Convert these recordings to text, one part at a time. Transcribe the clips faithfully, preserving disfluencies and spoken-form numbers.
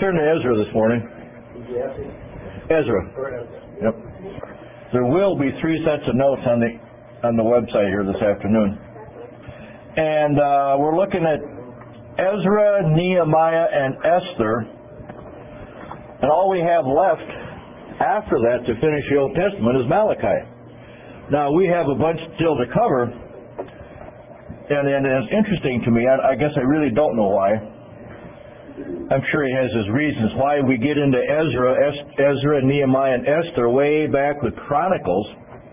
turn to Ezra this morning. Ezra. Yep. There will be three sets of notes on the on the website here this afternoon. And uh, we're looking at Ezra, Nehemiah, and Esther. And all we have left after that to finish the Old Testament is Malachi. Now, we have a bunch still to cover. And, and it's interesting to me. I, I guess I really don't know why. I'm sure he has his reasons why we get into Ezra, es- Ezra, Nehemiah, and Esther way back with Chronicles.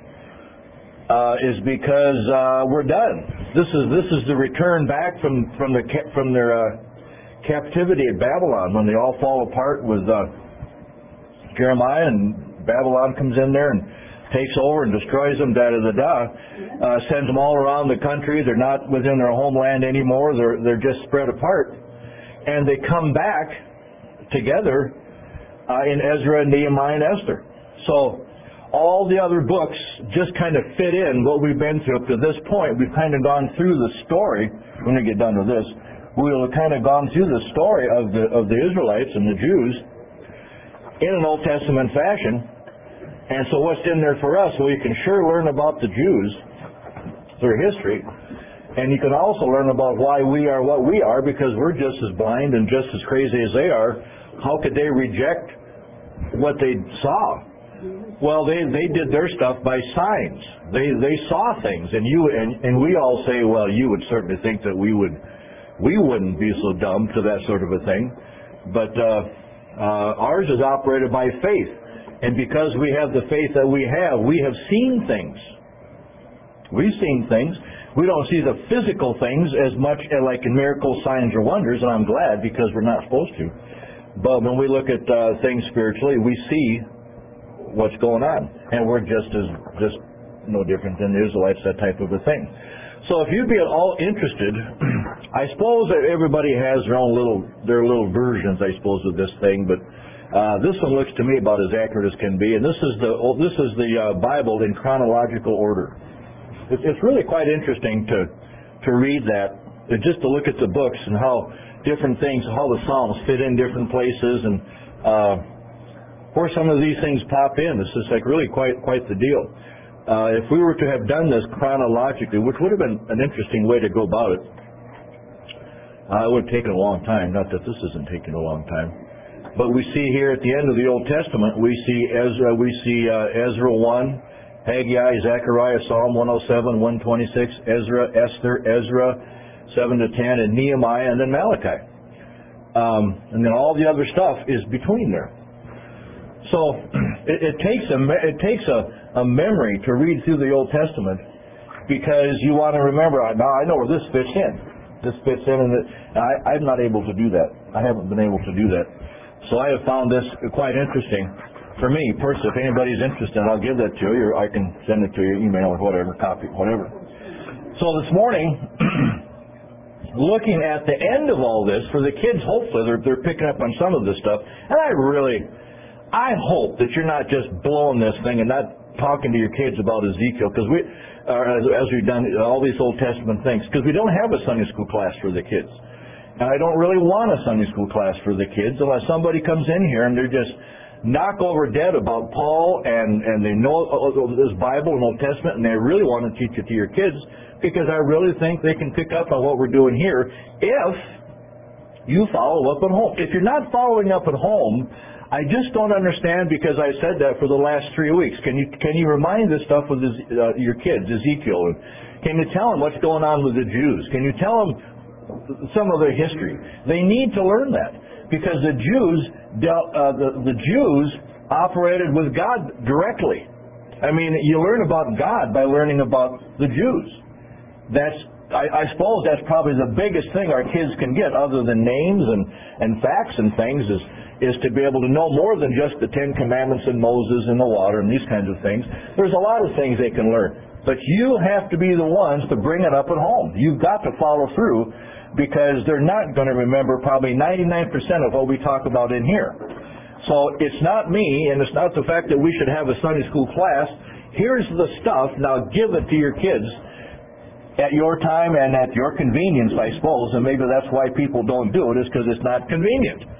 Uh, is because uh, we're done. This is this is the return back from from the from their uh, captivity at Babylon when they all fall apart with uh, Jeremiah, and Babylon comes in there and takes over and destroys them. Da da da da. Uh, sends them all around the country. They're not within their homeland anymore. They're they're just spread apart, and they come back together uh, in Ezra, Nehemiah, and Esther. So all the other books just kind of fit in what we've been through up to this point. We've kind of gone through the story. When we get done with this, we'll have kind of gone through the story of the of the Israelites and the Jews in an Old Testament fashion. And so what's in there for us? Well, you can sure learn about the Jews, their history, and you can also learn about why we are what we are, because we're just as blind and just as crazy as they are. How could they reject what they saw? Well, they they did their stuff by signs. They they saw things, and you and, and we all say, well, you would certainly think that we would we wouldn't be so dumb to that sort of a thing. But uh, uh, ours is operated by faith, and because we have the faith that we have, we have seen things. We've seen things. We don't see the physical things as much like in miracles, signs, or wonders, and I'm glad, because we're not supposed to. But when we look at uh, things spiritually, we see what's going on, and we're just as just no different than the Israelites, that type of a thing. So if you'd be at all interested, I suppose that everybody has their own little their little versions, I suppose, of this thing, but uh, this one looks to me about as accurate as can be. And this is the this is the uh, Bible in chronological order. It's, it's really quite interesting to to read that, just to look at the books and how different things, how the Psalms fit in different places, and uh, where some of these things pop in. It's just like really quite quite the deal. Uh, if we were to have done this chronologically, which would have been an interesting way to go about it, uh, it would have taken a long time. Not that this isn't taking a long time, but we see here at the end of the Old Testament, we see Ezra, we see uh, Ezra one, Haggai, Zechariah, Psalm one oh seven, one twenty-six, Ezra, Esther, Ezra seven to ten, and Nehemiah, and then Malachi, um, and then all the other stuff is between there. So it, it takes a it takes a, a memory to read through the Old Testament, because you want to remember. Now I know where this fits in. This fits in, and it, I, I'm not able to do that. I haven't been able to do that. So I have found this quite interesting for me personally. If anybody's interested, I'll give that to you, or I can send it to you, email or whatever, copy, whatever. So this morning, looking at the end of all this for the kids, hopefully they're they're picking up on some of this stuff, and I really. I hope that you're not just blowing this thing and not talking to your kids about Ezekiel, because we, uh, as, as we've done all these Old Testament things, because we don't have a Sunday school class for the kids. And I don't really want a Sunday school class for the kids unless somebody comes in here and they're just knock over dead about Paul and, and they know this Bible and Old Testament, and they really want to teach it to your kids, because I really think they can pick up on what we're doing here if you follow up at home. If you're not following up at home, I just don't understand, because I said that for the last three weeks. Can you can you remind this stuff with his, uh, your kids, Ezekiel? Can you tell them what's going on with the Jews? Can you tell them some of their history? They need to learn that, because the Jews dealt, uh, the the Jews operated with God directly. I mean, you learn about God by learning about the Jews. That's I, I suppose that's probably the biggest thing our kids can get, other than names and and facts and things, is. is to be able to know more than just the Ten Commandments and Moses and the water and these kinds of things. There's a lot of things they can learn. But you have to be the ones to bring it up at home. You've got to follow through, because they're not going to remember probably ninety-nine percent of what we talk about in here. So it's not me, and it's not the fact that we should have a Sunday school class. Here's the stuff, now give it to your kids at your time and at your convenience, I suppose, and maybe that's why people don't do it, is because it's not convenient.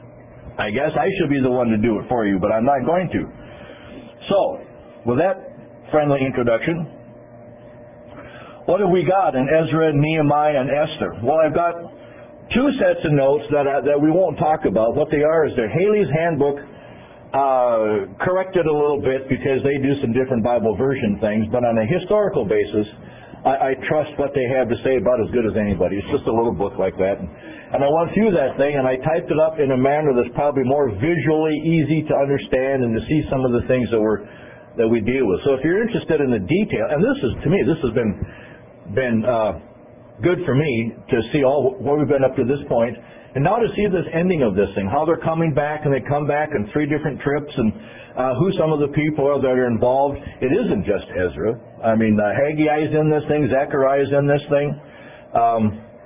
I guess I should be the one to do it for you, but I'm not going to. So, with that friendly introduction, what have we got in Ezra, Nehemiah, and Esther? Well, I've got two sets of notes that I, that we won't talk about. What they are is they're Haley's Handbook, uh, corrected a little bit because they do some different Bible version things, but on a historical basis, I, I trust what they have to say about as good as anybody. It's just a little book like that. And, and I went through that thing, and I typed it up in a manner that's probably more visually easy to understand and to see some of the things that we're that we deal with. So if you're interested in the detail, and this is, to me, this has been been uh, good for me to see all what we've been up to this point, and now to see this ending of this thing, how they're coming back, and they come back in three different trips, and uh, who some of the people are that are involved. It isn't just Ezra. I mean, uh, Haggai's in this thing, Zechariah's in this thing. Um,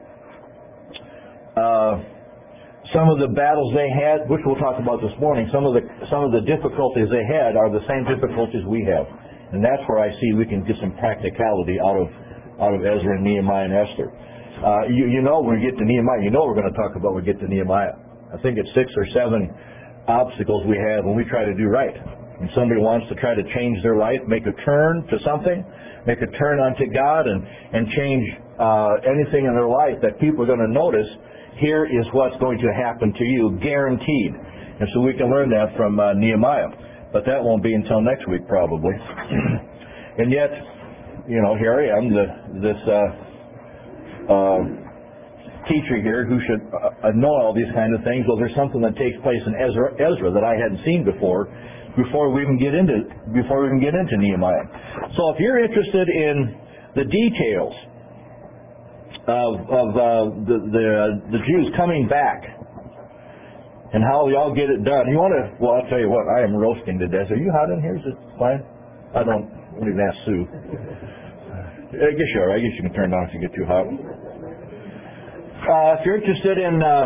uh, some of the battles they had, which we'll talk about this morning, some of the some of the difficulties they had are the same difficulties we have, and that's where I see we can get some practicality out of out of Ezra and Nehemiah and Esther. Uh, you, you know, when we get to Nehemiah, you know we're going to talk about when we get to Nehemiah. I think it's six or seven obstacles we have when we try to do right. When somebody wants to try to change their life, make a turn to something, make a turn unto God, and, and change uh, anything in their life that people are going to notice, here is what's going to happen to you, guaranteed. And so we can learn that from uh, Nehemiah. But that won't be until next week, probably. And yet, you know, here I am, the, this uh, uh, teacher here who should uh, know all these kind of things. Well, there's something that takes place in Ezra, Ezra that I hadn't seen before, before we even get into before we even get into Nehemiah. So, if you're interested in the details of, of uh, the the, uh, the Jews coming back and how we all get it done, you want to? Well, I'll tell you what. I am roasting to death. Are you hot in here? Is it fine? I don't. I don't even ask Sue. I guess you are. I guess you can turn it on if you get too hot. Uh, if you're interested in uh,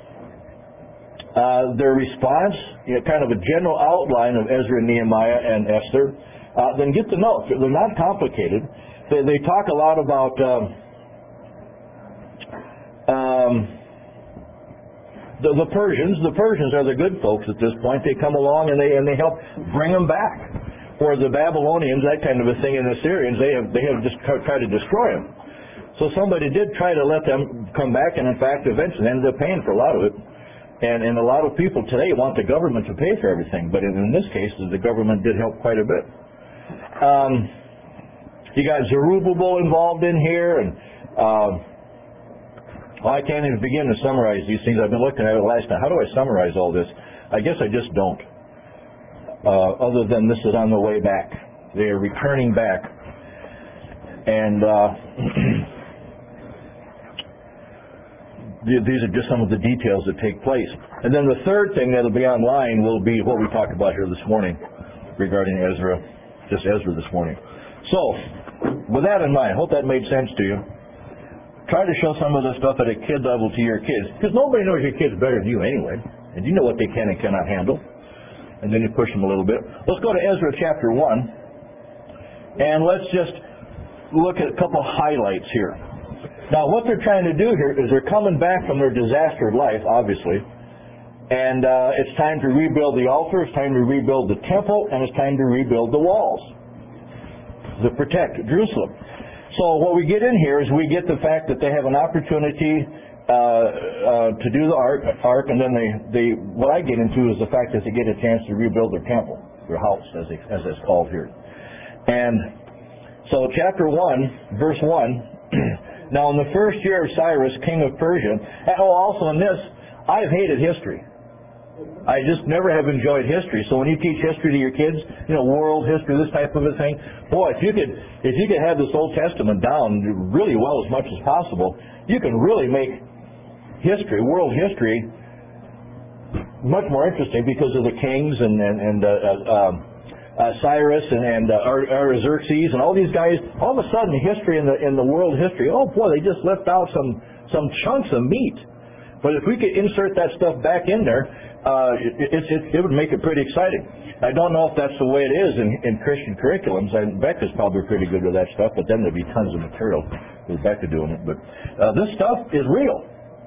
uh, their response, you know, kind of a general outline of Ezra, Nehemiah, and Esther, uh, then get the notes. They're not complicated. They, they talk a lot about um, um, the, the Persians. The Persians are the good folks at this point. They come along and they and they help bring them back. Where the Babylonians, that kind of a thing, and the Syrians, they have they have just tried to destroy them. So somebody did try to let them come back, and in fact, eventually ended up paying for a lot of it. And, and a lot of people today want the government to pay for everything, but in, in this case, the government did help quite a bit. Um, you got Zerubbabel involved in here, and uh, well, I can't even begin to summarize these things. I've been looking at it last night. How do I summarize all this? I guess I just don't. Uh, other than this is on the way back. They are returning back. And uh, these are just some of the details that take place. And then the third thing that will be online will be what we talked about here this morning regarding Ezra, just Ezra this morning. So, with that in mind, I hope that made sense to you. Try to show some of the stuff at a kid level to your kids, because nobody knows your kids better than you anyway, and you know what they can and cannot handle. And then you push them a little bit. Let's go to Ezra chapter one, and let's just look at a couple highlights here. Now, what they're trying to do here is they're coming back from their disastered life, obviously, and uh, it's time to rebuild the altar, it's time to rebuild the temple, and it's time to rebuild the walls to protect Jerusalem. So what we get in here is we get the fact that they have an opportunity Uh, uh, to do the ark, ark, and then they, they, what I get into is the fact that they get a chance to rebuild their temple, their house, as, they, as it's called here. And so chapter one, verse one, now in the first year of Cyrus, king of Persia, and oh, also in this, I've hated history. I just never have enjoyed history. So when you teach history to your kids, you know, world history, this type of a thing, boy, if you could, if you could have this Old Testament down really well as much as possible, you can really make history, world history, much more interesting because of the kings and and, and uh, uh, uh, Cyrus and, and uh, Artaxerxes and all these guys. All of a sudden, history in the in the world history, oh boy, they just left out some some chunks of meat. But if we could insert that stuff back in there, uh, it, it, it, it would make it pretty exciting. I don't know if that's the way it is in, in Christian curriculums. And Becca's probably pretty good with that stuff, but then there'd be tons of material with Becca doing it. But uh, this stuff is real.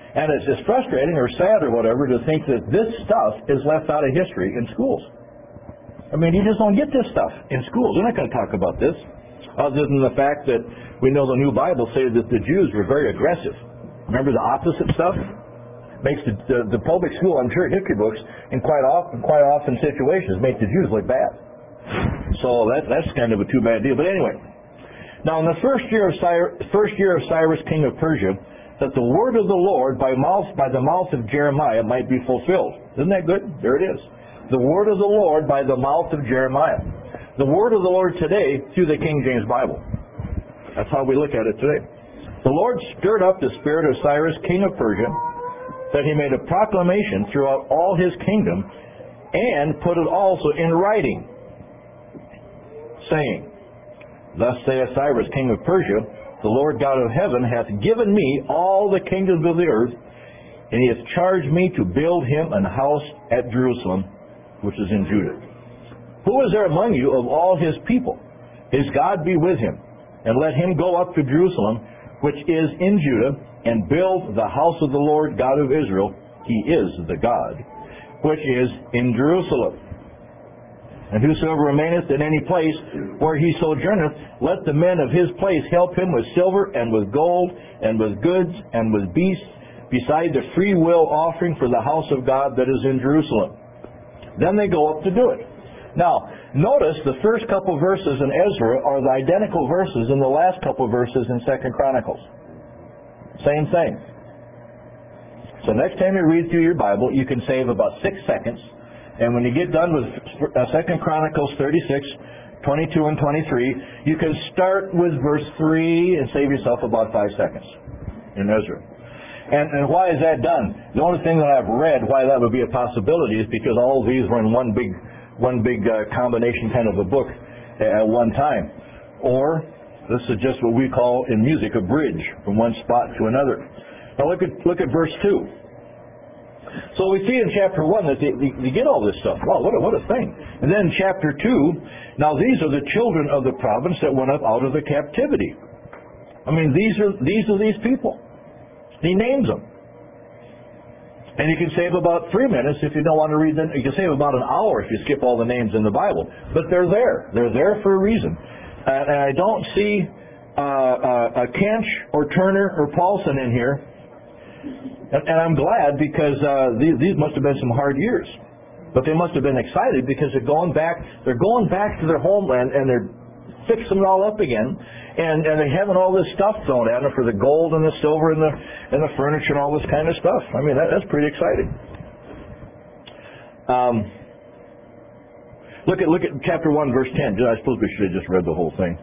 And it's, it's frustrating or sad or whatever to think that this stuff is left out of history in schools. I mean, you just don't get this stuff in schools. They're not going to talk about this, other than the fact that we know the New Bible say that the Jews were very aggressive. Remember the opposite stuff? Makes the, the, the public school, I'm sure, history books, in quite often, quite often situations, make the Jews look bad. So that, that's kind of a too bad deal. But anyway, now in the first year of Cyrus, first year of Cyrus, king of Persia, that the word of the Lord by mouth by the mouth of Jeremiah might be fulfilled. Isn't that good? There it is. The word of the Lord by the mouth of Jeremiah. The word of the Lord today through the King James Bible. That's how we look at it today. The Lord stirred up the spirit of Cyrus, king of Persia, that he made a proclamation throughout all his kingdom, and put it also in writing, saying, Thus saith Cyrus, king of Persia, the Lord God of heaven hath given me all the kingdoms of the earth, and he hath charged me to build him an house at Jerusalem, which is in Judah. Who is there among you of all his people? His God be with him, and let him go up to Jerusalem, which is in Judah, and build the house of the Lord God of Israel. He is the God, which is in Jerusalem. And whosoever remaineth in any place where he sojourneth, let the men of his place help him with silver and with gold and with goods and with beasts, beside the free will offering for the house of God that is in Jerusalem. Then they go up to do it. Now, notice the first couple verses in Ezra are the identical verses in the last couple verses in Second Chronicles. Same thing. So next time you read through your Bible, you can save about six seconds. And when you get done with Second Chronicles thirty-six, twenty-two, and twenty-three, you can start with verse three and save yourself about five seconds in Ezra. And, and why is that done? The only thing that I've read why that would be a possibility is because all of these were in one big, one big uh, combination kind of a book at one time. Or this is just what we call in music a bridge from one spot to another. Now look at look at verse two. So we see in chapter one that they, they, they get all this stuff. Wow, what a, what a thing. And then chapter two, now these are the children of the province that went up out of the captivity. I mean, these are these are these people. He names them. And you can save about three minutes if you don't want to read them. You can save about an hour if you skip all the names in the Bible. But they're there. They're there for a reason. And, and I don't see uh, uh, a Kench or Turner or Paulson in here. And, and I'm glad because uh, these, these must have been some hard years. But they must have been excited because they're going back. They're going back to their homeland and they're fixing it all up again. And, and they're having all this stuff thrown at them for the gold and the silver and the and the furniture and all this kind of stuff. I mean, that, that's pretty exciting. Um, look at look at chapter one, verse ten. I suppose we should have just read the whole thing.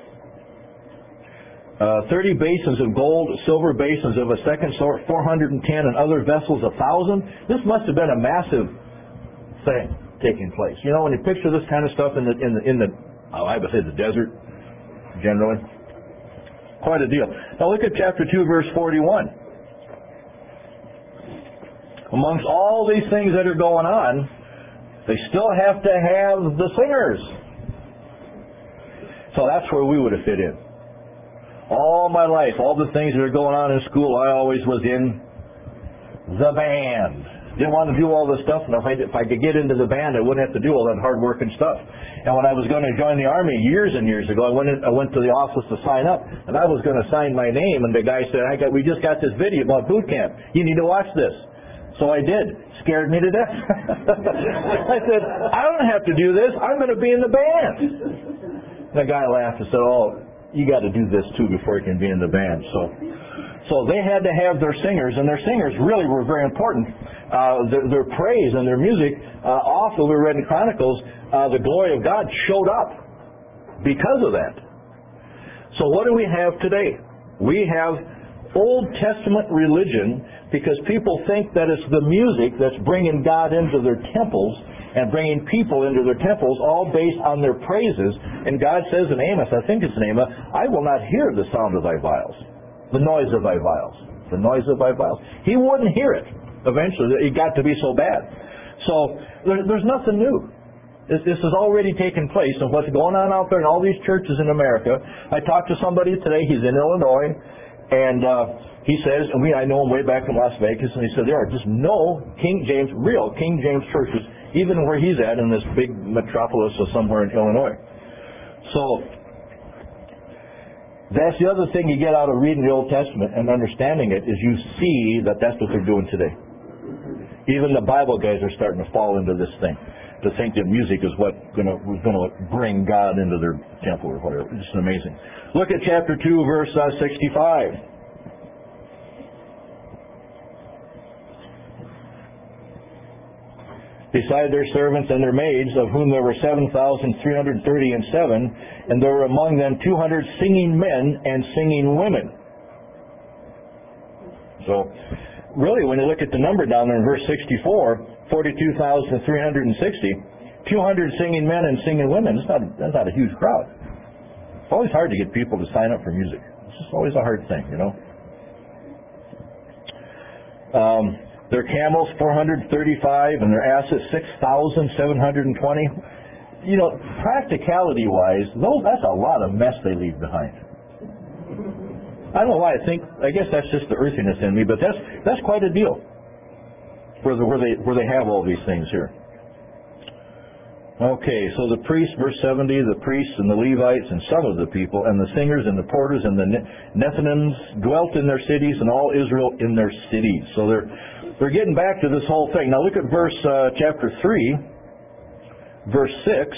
Uh, Thirty basins of gold, silver basins of a second sort, four hundred and ten, and other vessels a thousand. This must have been a massive thing taking place. You know, when you picture this kind of stuff in the in the in the oh, I would say the desert. Generally, quite a deal. Now look at chapter two, verse forty-one. Amongst all these things that are going on, they still have to have the singers. So that's where we would have fit in. All my life, all the things that are going on in school, I always was in the band. Didn't want to do all this stuff, and if I, if I could get into the band, I wouldn't have to do all that hard work and stuff. And when I was going to join the Army years and years ago, I went in, I went to the office to sign up, and I was going to sign my name, and the guy said, I got, we just got this video about boot camp. You need to watch this. So I did. Scared me to death. I said, I don't have to do this. I'm going to be in the band. And the guy laughed and said, oh, you got to do this too before you can be in the band. So so they had to have their singers, and their singers really were very important. Uh, their, their praise and their music, uh, often we read in Chronicles, uh, the glory of God showed up because of that. So what do we have today? We have Old Testament religion because people think that it's the music that's bringing God into their temples and bringing people into their temples, all based on their praises. And God says in Amos, I think it's in Amos, I will not hear the sound of thy viols, the noise of thy viols, the noise of thy viols. He wouldn't hear it. Eventually, it got to be so bad. So there, there's nothing new. This, this has already taken place, and what's going on out there in all these churches in America. I talked to somebody today. He's in Illinois, And uh, he says, and we I know him way back in Las Vegas, and he said there are just no King James, real King James churches, even where he's at in this big metropolis of somewhere in Illinois. So that's the other thing you get out of reading the Old Testament and understanding it, is you see that that's what they're doing today. Even the Bible guys are starting to fall into this thing, to think that music is what gonna, was going to bring God into their temple or whatever. It's just amazing. Look at chapter two, verse uh, sixty-five. Beside their servants and their maids, of whom there were seven thousand three hundred thirty and seven, and there were among them two hundred singing men and singing women. So, really, when you look at the number down there in verse sixty-four, forty-two thousand three hundred sixty, two hundred singing men and singing women, that's not, that's not a huge crowd. It's always hard to get people to sign up for music. It's just always a hard thing, you know. Um... Their camels, four hundred thirty-five, and their asses, six thousand seven hundred twenty. You know, practicality-wise, those, that's a lot of mess they leave behind. I don't know why I think, I guess that's just the earthiness in me, but that's that's quite a deal where, the, where, they, where they have all these things here. Okay, so the priests, verse seventy, the priests and the Levites and some of the people, and the singers and the porters and the Nethinims dwelt in their cities, and all Israel in their cities. So they're We're getting back to this whole thing. Now look at verse uh, chapter three, verse six.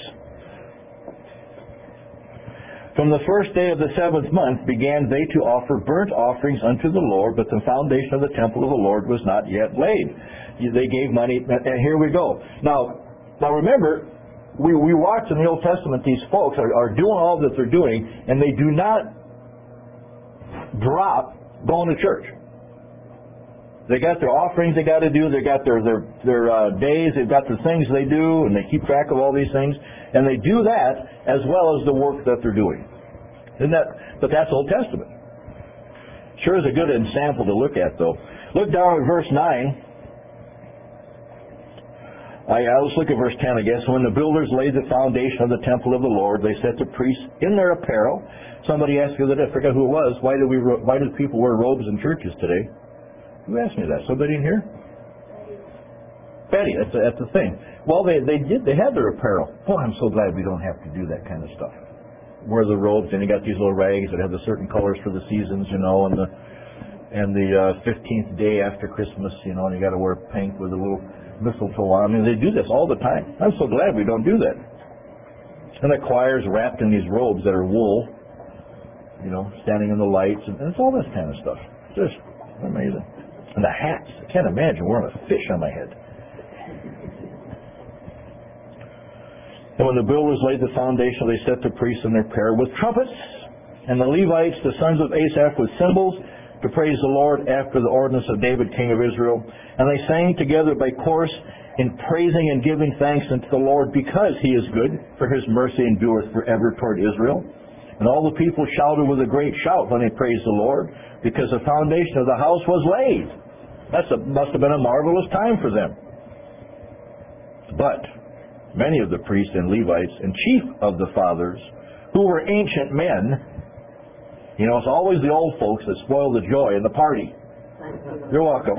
From the first day of the seventh month began they to offer burnt offerings unto the Lord, but the foundation of the temple of the Lord was not yet laid. They gave money, and here we go. Now, now remember, we, we watch in the Old Testament, these folks are, are doing all that they're doing, and they do not drop going to church. They got their offerings they got to do. They got their their their uh, days. They've got the things they do, and they keep track of all these things. And they do that as well as the work that they're doing. Isn't that? But that's Old Testament. Sure is a good example to look at, though. Look down at verse nine. I, I let's look at verse ten, I guess. When the builders laid the foundation of the temple of the Lord, they set the priests in their apparel. Somebody asked me that, I forgot who it was. Why do we? Why do people wear robes in churches today? Who asked me that? Somebody in here? Betty, that's, that's the thing. Well, they, they did. They had their apparel. Oh, I'm so glad we don't have to do that kind of stuff. Wear the robes, and you got these little rags that have the certain colors for the seasons, you know, and the and the uh, fifteenth day after Christmas, you know, and you got to wear pink with a little mistletoe on. I mean, they do this all the time. I'm so glad we don't do that. And the choir's wrapped in these robes that are wool, you know, standing in the lights, and, and it's all this kind of stuff. Just amazing. And the hats. I can't imagine wearing a fish on my head. And when the builders laid the foundation, they set the priests in their apparel with trumpets, and the Levites, the sons of Asaph, with cymbals, to praise the Lord after the ordinance of David, king of Israel. And they sang together by chorus in praising and giving thanks unto the Lord, because he is good, for his mercy endureth forever toward Israel. And all the people shouted with a great shout when they praised the Lord, because the foundation of the house was laid. That must have been a marvelous time for them. But many of the priests and Levites and chief of the fathers, who were ancient men, you know, it's always the old folks that spoil the joy in the party. You're welcome.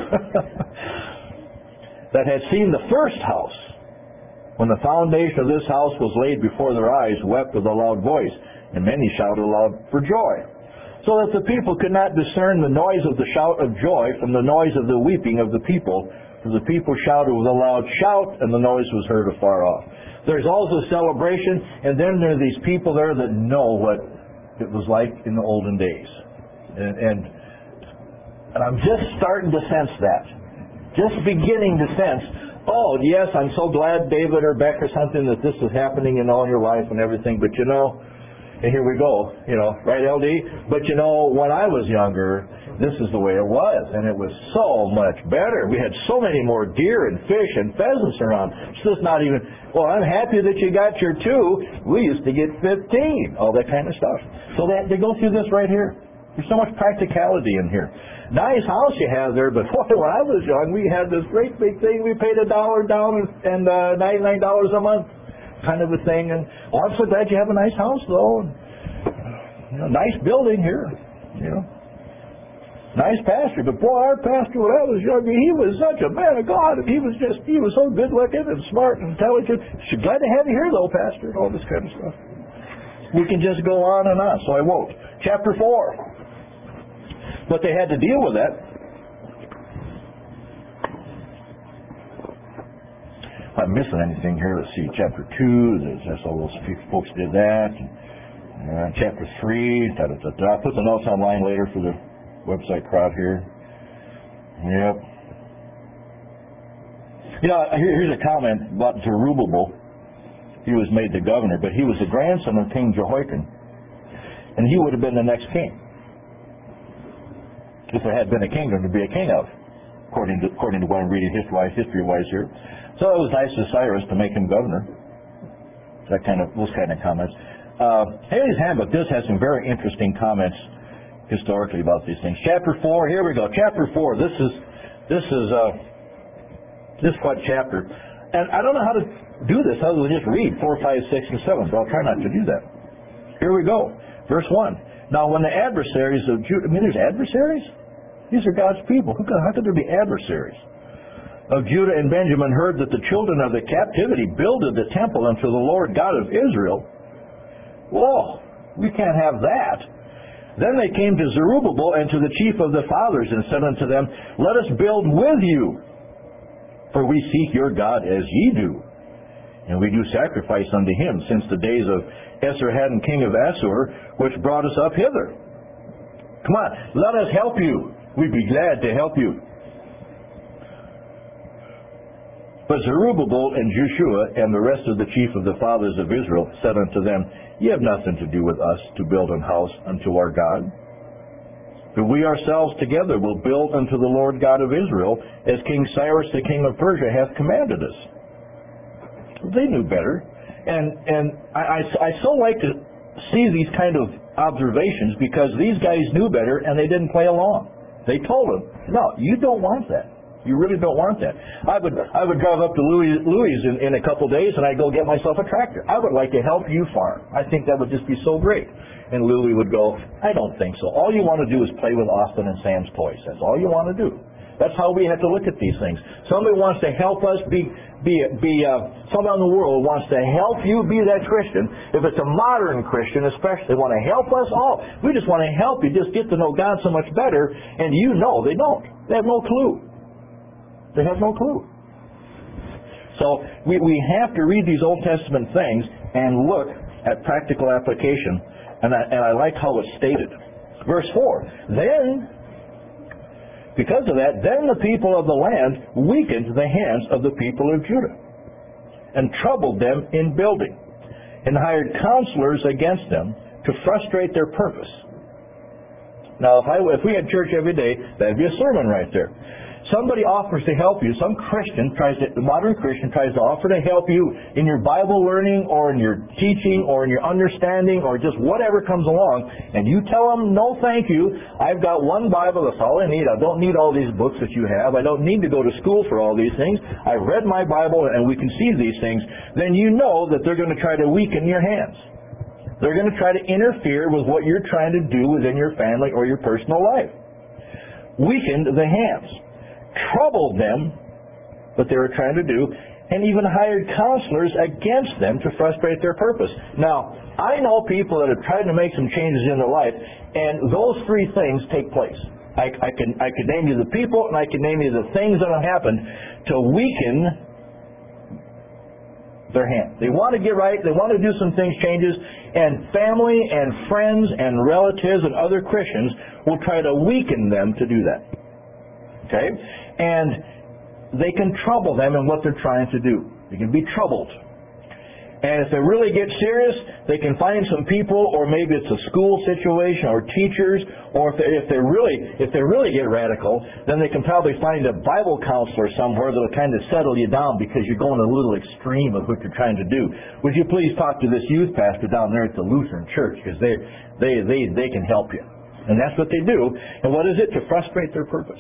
That had seen the first house, when the foundation of this house was laid before their eyes, wept with a loud voice, and many shouted aloud for joy, so that the people could not discern the noise of the shout of joy from the noise of the weeping of the people. For the people shouted with a loud shout, and the noise was heard afar off. There's also celebration, and then there are these people there that know what it was like in the olden days. And, and, and I'm just starting to sense that. Just beginning to sense, oh, yes, I'm so glad, David or Beck or something, that this is happening in all your life and everything, but you know, and here we go, you know, right, L D? But you know, when I was younger, this is the way it was, and it was so much better. We had so many more deer and fish and pheasants around. It's just not even, well, I'm happy that you got your two. We used to get fifteen, all that kind of stuff. So they, they go through this right here. There's so much practicality in here. Nice house you have there, but boy, when I was young, we had this great big thing. We paid a dollar down and uh, ninety-nine dollars a month. Kind of a thing, and oh, I'm so glad you have a nice house, though. And, you know, nice building here, you know. Nice pastor, but boy, our pastor when I was younger, he was such a man of God, and he was just, he was so good looking and smart and intelligent. She's glad to have you here though, pastor, and all this kind of stuff. We can just go on and on, so I won't. Chapter four. But they had to deal with that. If I'm missing anything here, let's see, chapter two, there's just all those folks did that. Uh, chapter three, da, da, da, da. I'll put the notes online later for the website crowd here. Yep. You know, here, here's a comment about Zerubbabel. He was made the governor, but he was the grandson of King Jehoiakim, and he would have been the next king if there had been a kingdom to be a king of, according to according to what I'm reading history-wise, history-wise here. So it was nice of Cyrus to make him governor. That kind of those kind of comments. Uh, Haley's Handbook does have some very interesting comments historically about these things. Chapter four, here we go. Chapter four. This is this is uh, this quite chapter, and I don't know how to do this other than just read four, five, six, and seven. But I'll try not to do that. Here we go. Verse one. Now, when the adversaries of Judah, I mean, there's adversaries. These are God's people. Who could, how could there be adversaries? Of Judah and Benjamin heard that the children of the captivity builded the temple unto the Lord God of Israel. Whoa, we can't have that. Then they came to Zerubbabel and to the chief of the fathers and said unto them, Let us build with you, for we seek your God as ye do. And we do sacrifice unto him since the days of Esarhaddon king of Assur, which brought us up hither. Come on, let us help you. We'd be glad to help you. But Zerubbabel and Joshua and the rest of the chief of the fathers of Israel said unto them, Ye have nothing to do with us to build an house unto our God. But we ourselves together will build unto the Lord God of Israel, as King Cyrus the king of Persia hath commanded us. They knew better. And and I, I, I so like to see these kind of observations because these guys knew better and they didn't play along. They told him, no, you don't want that. You really don't want that. I would I would drive up to Louis, Louis in, in a couple days and I'd go get myself a tractor. I would like to help you farm. I think that would just be so great. And Louis would go, I don't think so. All you want to do is play with Austin and Sam's toys. That's all you want to do. That's how we have to look at these things. Somebody wants to help us be, be, be uh, someone in the world wants to help you be that Christian. If it's a modern Christian especially, they want to help us all. We just want to help you just get to know God so much better, and you know they don't. They have no clue. They have no clue. So we, we have to read these Old Testament things and look at practical application. And I, and I like how it's stated. Verse four. Then, because of that, then the people of the land weakened the hands of the people of Judah and troubled them in building and hired counselors against them to frustrate their purpose. Now, if, I, if we had church every day, that'd be a sermon right there. Somebody offers to help you. Some Christian tries to, the modern Christian tries to offer to help you in your Bible learning or in your teaching or in your understanding or just whatever comes along, and you tell them, no thank you, I've got one Bible, that's all I need. I don't need all these books that you have. I don't need to go to school for all these things. I've read my Bible and we can see these things. Then you know that they're going to try to weaken your hands. They're going to try to interfere with what you're trying to do within your family or your personal life. Weakened the hands. Troubled them, what they were trying to do, and even hired counselors against them to frustrate their purpose. Now, I know people that have tried to make some changes in their life, and those three things take place. I, I can I can name you the people, and I can name you the things that have happened to weaken their hand. They want to get right, they want to do some things, changes, and family and friends and relatives and other Christians will try to weaken them to do that. Okay? And they can trouble them in what they're trying to do. They can be troubled. And if they really get serious, they can find some people, or maybe it's a school situation, or teachers, or if they, if they really if they really get radical, then they can probably find a Bible counselor somewhere that'll kind of settle you down because you're going a little extreme of what you're trying to do. Would you please talk to this youth pastor down there at the Lutheran Church, because they they they they can help you. And that's what they do. And what is it? To frustrate their purpose.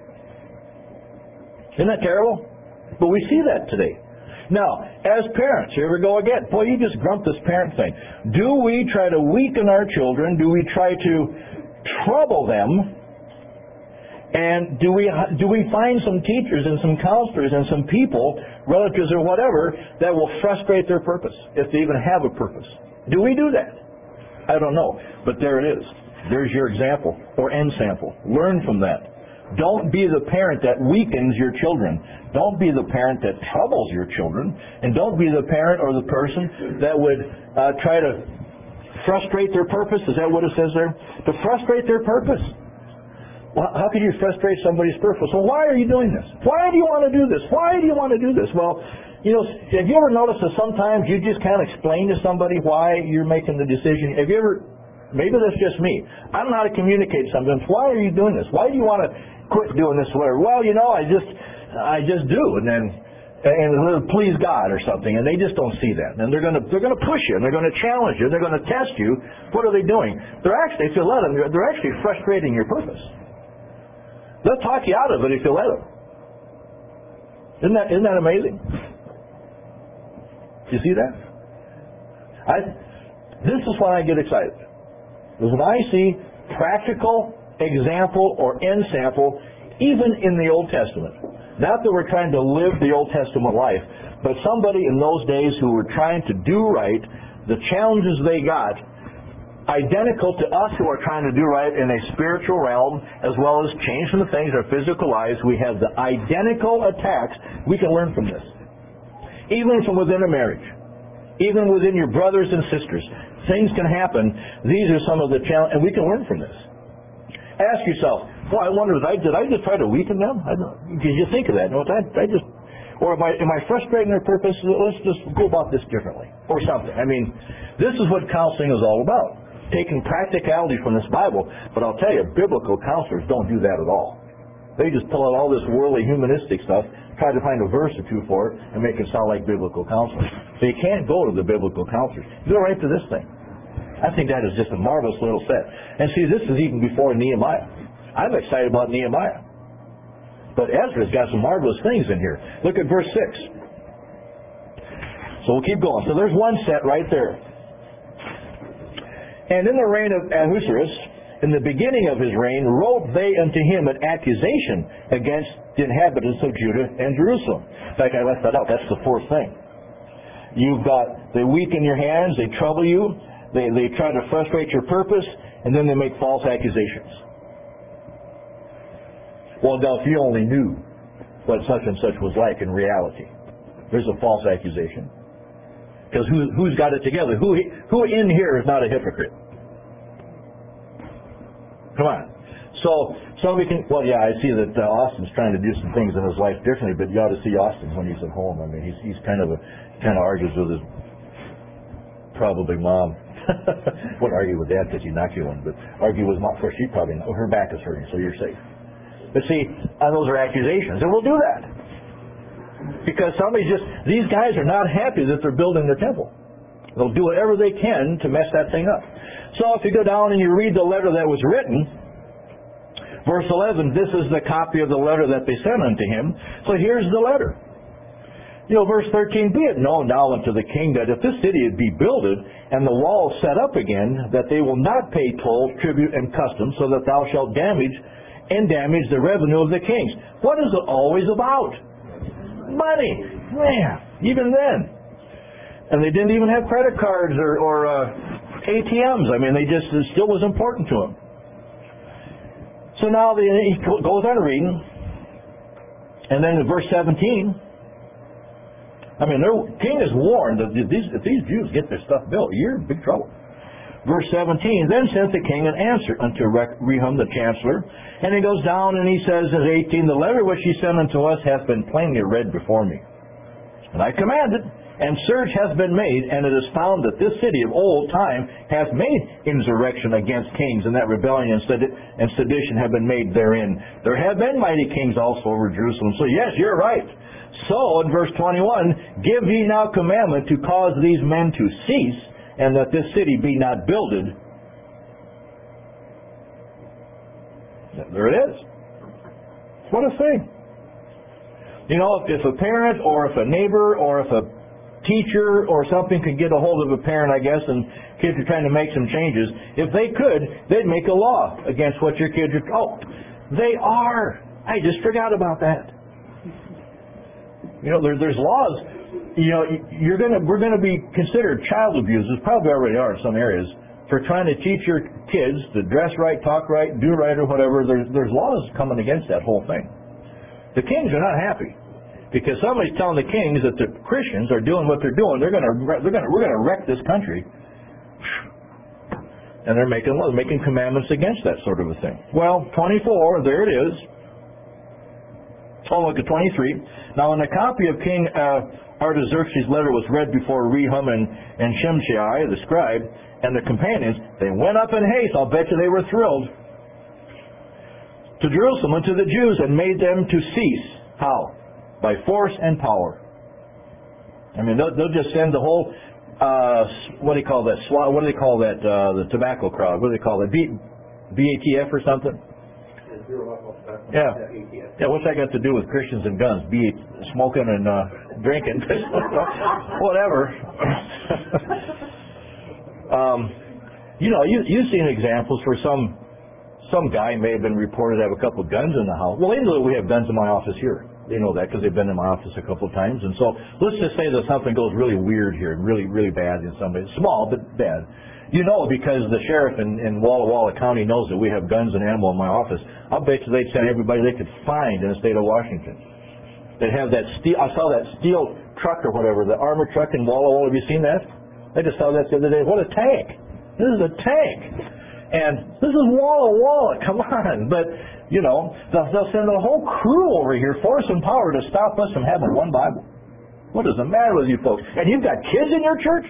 Isn't that terrible? But we see that today. Now, as parents, here we go again. Boy, you just grump this parent thing. Do we try to weaken our children? Do we try to trouble them And do we do we find some teachers and some counselors and some people, relatives or whatever, that will frustrate their purpose, if they even have a purpose? Do we do that? I don't know. But there it is. There's your example, or end sample. Learn from that. Don't be the parent that weakens your children. Don't be the parent that troubles your children. And don't be the parent or the person that would uh, try to frustrate their purpose. Is that what it says there? To frustrate their purpose. Well, how can you frustrate somebody's purpose? Well, why are you doing this? Why do you want to do this? Why do you want to do this? Well, you know, have you ever noticed that sometimes you just can't explain to somebody why you're making the decision? Have you ever, maybe that's just me. I don't know how to communicate sometimes. Why are you doing this? Why do you want to quit doing this? Whatever. Well, you know, I just, I just do, and then, and please God or something, and they just don't see that. And they're going to, they're going to push you, and they're going to challenge you, and they're going to test you. What are they doing? They're actually, if you let them, they're actually frustrating your purpose. They'll talk you out of it if you let them. Isn't that, isn't that amazing? Do you see that? I, this is when I get excited. Because when I see practical example or end sample, even in the Old Testament. Not that we're trying to live the Old Testament life, but somebody in those days who were trying to do right, the challenges they got, identical to us who are trying to do right in a spiritual realm, as well as change from the things in our physical lives. We have the identical attacks. We can learn from this. Even from within a marriage. Even within your brothers and sisters. Things can happen. These are some of the challenges, and we can learn from this. Ask yourself, well, I wonder, did I, did I just try to weaken them? I don't, did you think of that? No, I, I just, or am I, am I frustrating their purpose? Let's just go about this differently, or something. I mean, this is what counseling is all about. Taking practicality from this Bible, but I'll tell you, biblical counselors don't do that at all. They just pull out all this worldly humanistic stuff, try to find a verse or two for it, and make it sound like biblical counselors. So you can't go to the biblical counselors. You go right to this thing. I think that is just a marvelous little set. And see, this is even before Nehemiah. I'm excited about Nehemiah. But Ezra's got some marvelous things in here. Look at verse six. So we'll keep going. So there's one set right there. And in the reign of Ahasuerus, in the beginning of his reign, wrote they unto him an accusation against the inhabitants of Judah and Jerusalem. In fact, I left that out. That's the fourth thing. You've got, they weaken your hands, they trouble you, they, they try to frustrate your purpose, and then they make false accusations. Well, now, if you only knew what such and such was like in reality. There's a false accusation. Because who, who's got it together? Who, who in here is not a hypocrite? Come on. So, somebody can, well, yeah, I see that uh, Austin's trying to do some things in his life differently, but you ought to see Austin when he's at home. I mean, he's, he's kind of a, kind of argues with his probably mom. Wouldn't argue with dad because he'd knock you one, but argue with mom. Of course, she probably, her back is hurting, so you're safe. But see, uh, those are accusations, and we'll do that. Because somebody's just, these guys are not happy that they're building their temple. They'll do whatever they can to mess that thing up. So if you go down and you read the letter that was written, verse eleven, this is the copy of the letter that they sent unto him. So here's the letter. You know, verse thirteen, be it known now unto the king that if this city be builded and the walls set up again, that they will not pay toll, tribute, and custom, so that thou shalt damage and damage the revenue of the kings. What is it always about? Money. Man, even then. And they didn't even have credit cards or, or uh, A T Ms. I mean, they just, it still was important to them. So now the, he goes on reading. And then in verse seventeen, I mean, the king is warned that these, if these Jews get their stuff built, you're in big trouble. Verse seventeen, then sent the king an answer unto Rehum the chancellor. And he goes down and he says in eighteen, the letter which he sent unto us hath been plainly read before me. And I commanded, and search hath been made, and it is found that this city of old time hath made insurrection against kings, and that rebellion and sedition have been made therein. There have been mighty kings also over Jerusalem. So yes, you're right. So in verse twenty-one, give ye now commandment to cause these men to cease, and that this city be not builded. There it is. What a thing. You know, if, if a parent or if a neighbor or if a teacher or something could get a hold of a parent, I guess, and kids are trying to make some changes, if they could, they'd make a law against what your kids are. Oh, They are. I just forgot about that. You know, there, there's laws. You know, you're gonna we're gonna be considered child abusers. Probably already are in some areas for trying to teach your kids to dress right, talk right, do right, or whatever. There's there's laws coming against that whole thing. The kings are not happy because somebody's telling the kings that the Christians are doing what they're doing. They're gonna they're gonna we're gonna wreck this country. And they're making laws, making commandments against that sort of a thing. Well, twenty-four, there it is. Oh, look at twenty-three. Now, when a copy of King uh, Artaxerxes' letter was read before Rehum and, and Shimshai, the scribe, and the companions, they went up in haste. I'll bet you they were thrilled. To Jerusalem and to the Jews, and made them to cease. How? By force and power. I mean, they'll, they'll just send the whole... Uh, what do you call that? What do they call that? Uh, the tobacco crowd. What do they call it? B, B A T F or something? Yeah. Yeah. What's that got to do with Christians and guns? Be smoking and uh, drinking, whatever. um, you know, you you've seen examples where some some guy may have been reported to have a couple of guns in the house. Well, they know that we have guns in my office here. They know that because they've been in my office a couple of times. And so let's just say that something goes really weird here, really, really bad in somebody. Small, but bad. You know, because the sheriff in, in Walla Walla County knows that we have guns and ammo in my office. I'll bet you they'd send everybody they could find in the state of Washington. They'd have that steel, I saw that steel truck or whatever, the armored truck in Walla Walla. Have you seen that? I just saw that the other day. What a tank. This is a tank. And this is Walla Walla, come on. But, you know, they'll, they'll send a whole crew over here, force and power, to stop us from having one Bible. What is the matter with you folks? And you've got kids in your church?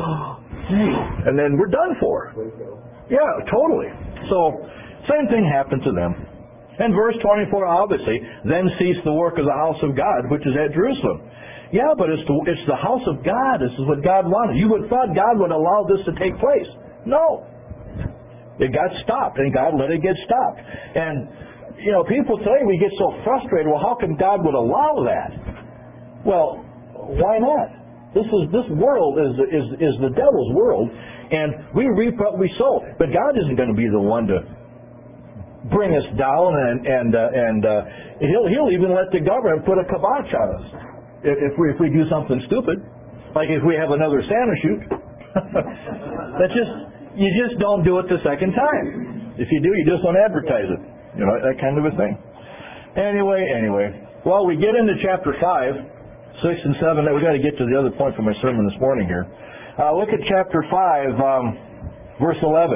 And then we're done for. Yeah, totally. So, same thing happened to them. And verse twenty-four, obviously, then ceased the work of the house of God, which is at Jerusalem. Yeah, but it's the, it's the house of God. This is what God wanted. You would have thought God would allow this to take place. No. It got stopped, and God let it get stopped. And, you know, people today, we get so frustrated, well, how come God would allow that? Well, why not? This is this world is is is the devil's world, and we reap what we sow. But God isn't going to be the one to bring us down, and and uh, and uh, he'll he'll even let the government put a kibosh on us if, if we if we do something stupid, like if we have another Santa shoot. That's just you just don't do it the second time. If you do, you just don't advertise it. You know, that kind of a thing. Anyway, anyway. Well, we get into chapter five, six and seven. We've got to get to the other point from my sermon this morning here. Uh, look at chapter five, um, verse eleven.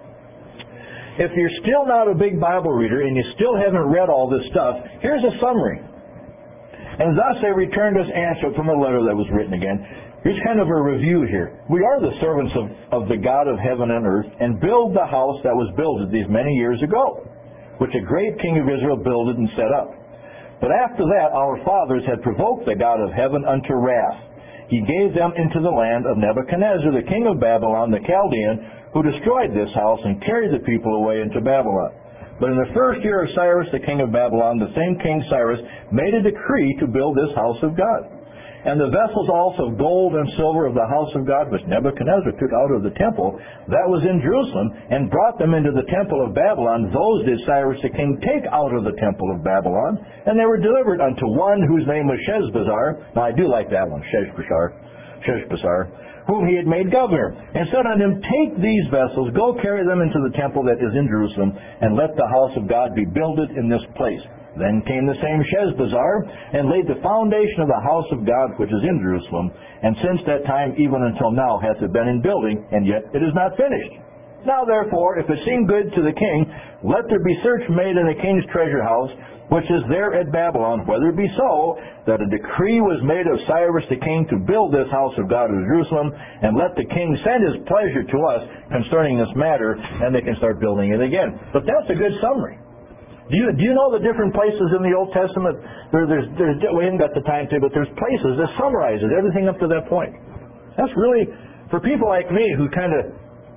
If you're still not a big Bible reader and you still haven't read all this stuff, here's a summary. And thus they returned us answer from a letter that was written again. Here's kind of a review here. We are the servants of, of the God of heaven and earth, and build the house that was builded these many years ago, which a great king of Israel builded and set up. But after that our fathers had provoked the God of heaven unto wrath. He gave them into the land of Nebuchadnezzar, the king of Babylon, the Chaldean, who destroyed this house and carried the people away into Babylon. But in the first year of Cyrus, the king of Babylon, the same king Cyrus made a decree to build this house of God. And the vessels also of gold and silver of the house of God, which Nebuchadnezzar took out of the temple that was in Jerusalem, and brought them into the temple of Babylon, those did Cyrus the king take out of the temple of Babylon, and they were delivered unto one whose name was Sheshbazzar. Now I do like that one, Sheshbazzar, Sheshbazzar, whom he had made governor, and said unto him, take these vessels, go carry them into the temple that is in Jerusalem, and let the house of God be builded in this place. Then came the same Sheshbazzar, and laid the foundation of the house of God which is in Jerusalem, and since that time even until now hath it been in building, and yet it is not finished. Now therefore, if it seem good to the king, let there be search made in the king's treasure house, which is there at Babylon, whether it be so, that a decree was made of Cyrus the king to build this house of God in Jerusalem, and let the king send his pleasure to us concerning this matter, and they can start building it again. But that's a good summary. Do you do you know the different places in the Old Testament? There, there's, there's, we haven't got the time to, but there's places that summarizes everything up to that point. That's really, for people like me who kind of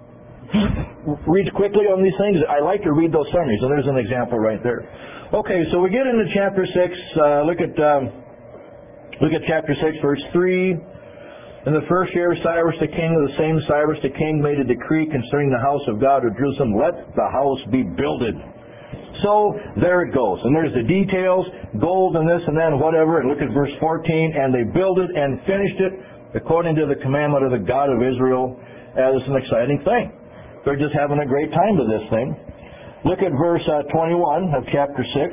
read quickly on these things, I like to read those summaries, and there's an example right there. Okay, so we get into chapter six. Uh, look at um, look at chapter six, verse three. In the first year of Cyrus the king, of the same Cyrus the king made a decree concerning the house of God of Jerusalem. Let the house be builded. So there it goes. And there's the details, gold and this and that and whatever. And look at verse fourteen. And they built it and finished it according to the commandment of the God of Israel. Uh, it's an exciting thing. They're just having a great time with this thing. Look at verse uh, twenty-one of chapter six.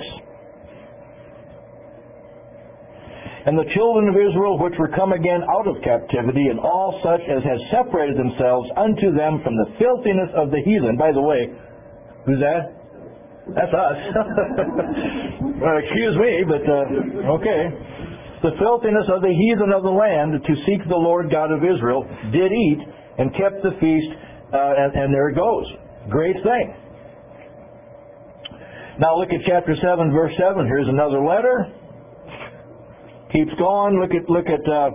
And the children of Israel which were come again out of captivity, and all such as had separated themselves unto them from the filthiness of the heathen. By the way, who's that? That's us. Well, excuse me, but uh, okay. The filthiness of the heathen of the land to seek the Lord God of Israel did eat and kept the feast, uh, and, and there it goes. Great thing. Now look at chapter seven, verse seven. Here's another letter. Keeps going. Look at look at. Uh,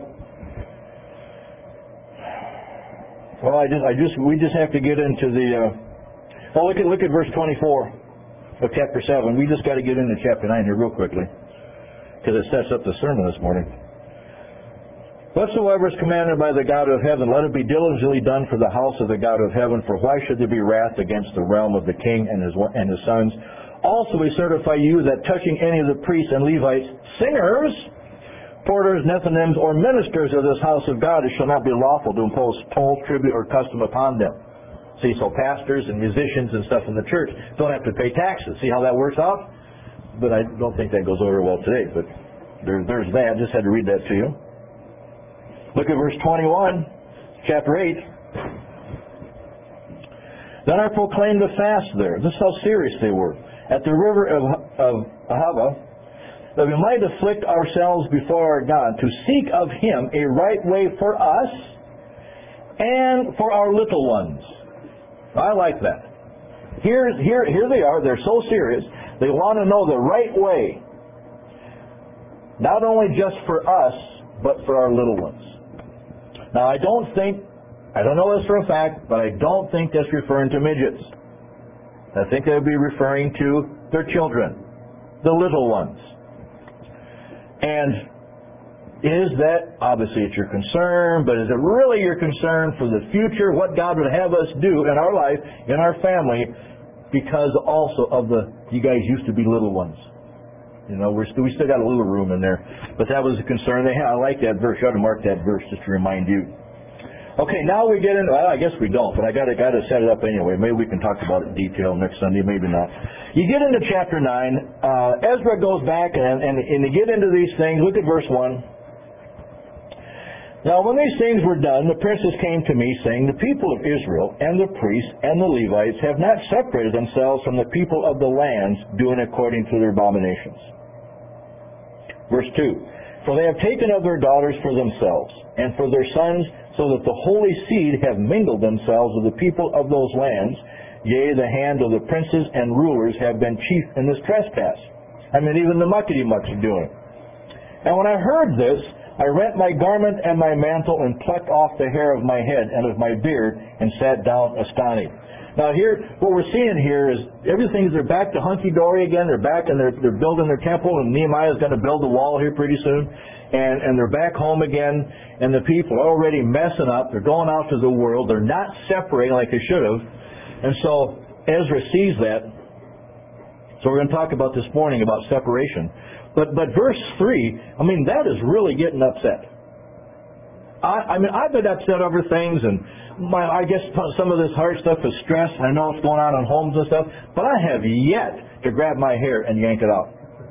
well, I just I just we just have to get into the. Uh, oh, look at look at verse twenty-four of chapter seven. We just got to get into chapter nine here real quickly, because it sets up the sermon this morning. Whatsoever is commanded by the God of heaven, let it be diligently done for the house of the God of heaven. For why should there be wrath against the realm of the king and his and his sons? Also we certify you that touching any of the priests and Levites, singers, porters, Nethinims, or ministers of this house of God, it shall not be lawful to impose toll, tribute, or custom upon them. See, so pastors and musicians and stuff in the church don't have to pay taxes. See how that works out? But I don't think that goes over well today. But there, there's that. Just had to read that to you. Look at verse twenty-one, chapter eight. Then I proclaimed a fast there. This is how serious they were. At the river of, of Ahava, that we might afflict ourselves before our God, to seek of Him a right way for us and for our little ones. I like that. Here, here, here they are. They're so serious. They want to know the right way. Not only just for us, but for our little ones. Now, I don't think, I don't know this for a fact, but I don't think that's referring to midgets. I think they would be referring to their children, the little ones. And is that, obviously it's your concern, but is it really your concern for the future, what God would have us do in our life, in our family, because also of the, you guys used to be little ones. You know, we're still, we still got a little room in there. But that was a concern they had. I like that verse. You ought to mark that verse just to remind you. Okay, now we get into, well, I guess we don't, but I got to got to set it up anyway. Maybe we can talk about it in detail next Sunday, maybe not. You get into chapter nine. Uh, Ezra goes back, and, and, and you get into these things. Look at verse one. Now, when these things were done, the princes came to me, saying, the people of Israel and the priests and the Levites have not separated themselves from the people of the lands, doing according to their abominations. Verse two. For they have taken of their daughters for themselves, and for their sons, so that the holy seed have mingled themselves with the people of those lands. Yea, the hand of the princes and rulers have been chief in this trespass. I mean, even the muckety-mucks are doing it. And when I heard this, I rent my garment and my mantle, and plucked off the hair of my head and of my beard, and sat down astonished. Now here, what we're seeing here is everything's, they're back to hunky-dory again. They're back and they're, they're building their temple, and Nehemiah's going to build the wall here pretty soon. And, and they're back home again, and the people are already messing up. They're going out to the world. They're not separating like they should have. And so Ezra sees that. So we're going to talk about this morning about separation. But but verse three, I mean, that is really getting upset. I, I mean, I've been upset over things, and my, I guess some of this hard stuff is stress. I know what's going on in homes and stuff, but I have yet to grab my hair and yank it out.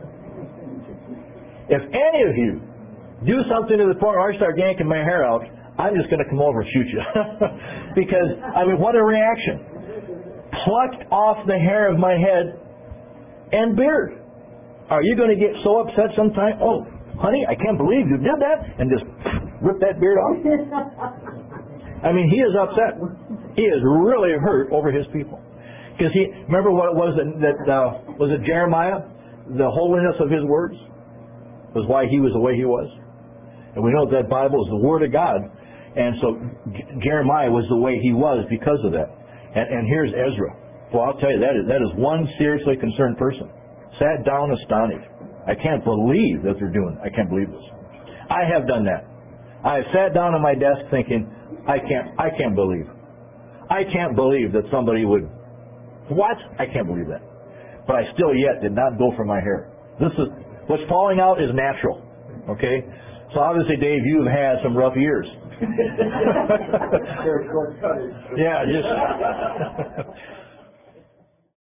If any of you do something to the point where I start yanking my hair out, I'm just going to come over and shoot you. Because, I mean, what a reaction. Plucked off the hair of my head and beard. Are you going to get so upset sometime? Oh, honey, I can't believe you did that, and just rip that beard off? I mean, he is upset. He is really hurt over his people. Because he, remember what it was that, that uh, was it Jeremiah? The holiness of his words was why he was the way he was. And we know that Bible is the Word of God. And so J- Jeremiah was the way he was because of that. And, and here's Ezra. Well, I'll tell you, that is, that is one seriously concerned person. Sat down astonished. I can't believe that they're doing it. I can't believe this. I have done that. I have sat down at my desk thinking, I can't, I can't believe. I can't believe that somebody would, what? I can't believe that. but I still yet did not go for my hair. This is, what's falling out is natural, okay? So obviously, Dave, you've had some rough years. Yeah, just